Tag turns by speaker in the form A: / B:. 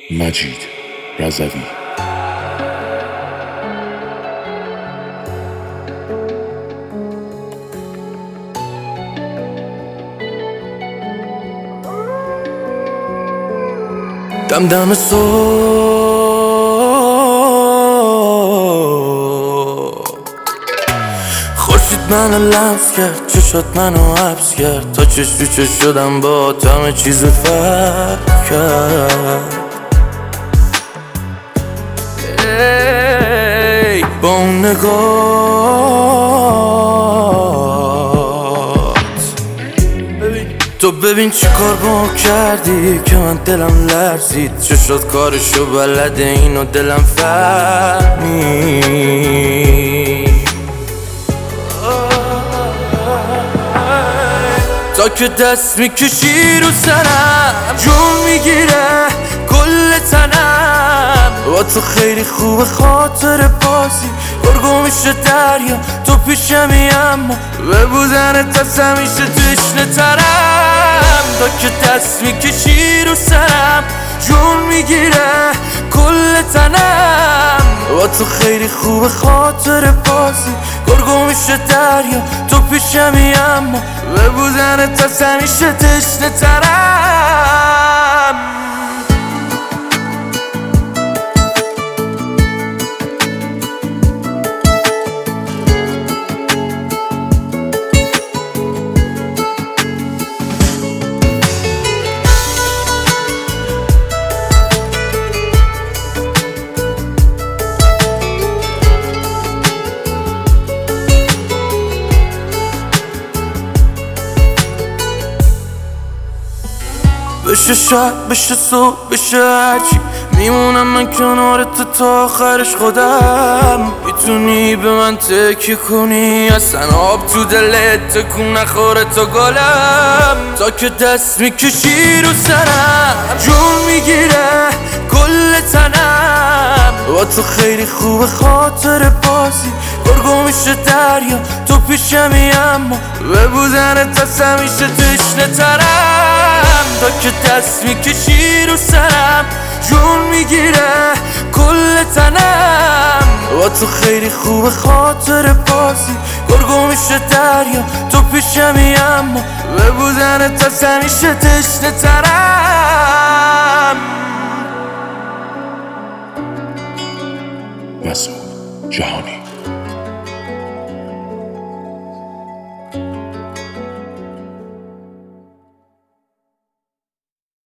A: مجید رضوی.
B: دم دم صبح خورشید منو لمس کرد، چشات منو حبس کرد، تا چش تو چش شدم با همه چیز فرق کرد. ای با اون نگات تو ببین چی کار با کردی که من دلم لرزید. چشات کارشو بلده، اینو دلم فهمید. تا که دست میکشی رو سرم جون میگیره کل تنم. با تو خیلی خوبه خاطر بازی گرگو میشه دریا، تو پیشمی اما به بودنت از همیشه تشنه ترم. تا که دست میکشی رو سرم جون میگیره کل تنم. با تو خیلی خوبه خاطر بازی گرگو میشه دریا، تو پیشمی اما به بودنت از همیشه تشنه ترم. بشه شب بشه صبح بشه هرچی، میمونم من کنار تو تا آخرش خودم. میتونی به من تکیه کنی، اصلا آب تو دلت تکون نخوره تا گلم. تا که دست میکشی رو سرم جون میگیره کل تنم. با تو خیلی خوبه خاطر بازی گرگو میشه دریا، تو پیشمی اما به بودنت از همیشه تشنه ترم. تا که دست میکشی رو سرم جون میگیره کل تنم. با تو خیلی خوبه خاطر بازی گرگو میشه دریا، تو پیشمی اما به بودنت از همیشه تشنه ترم.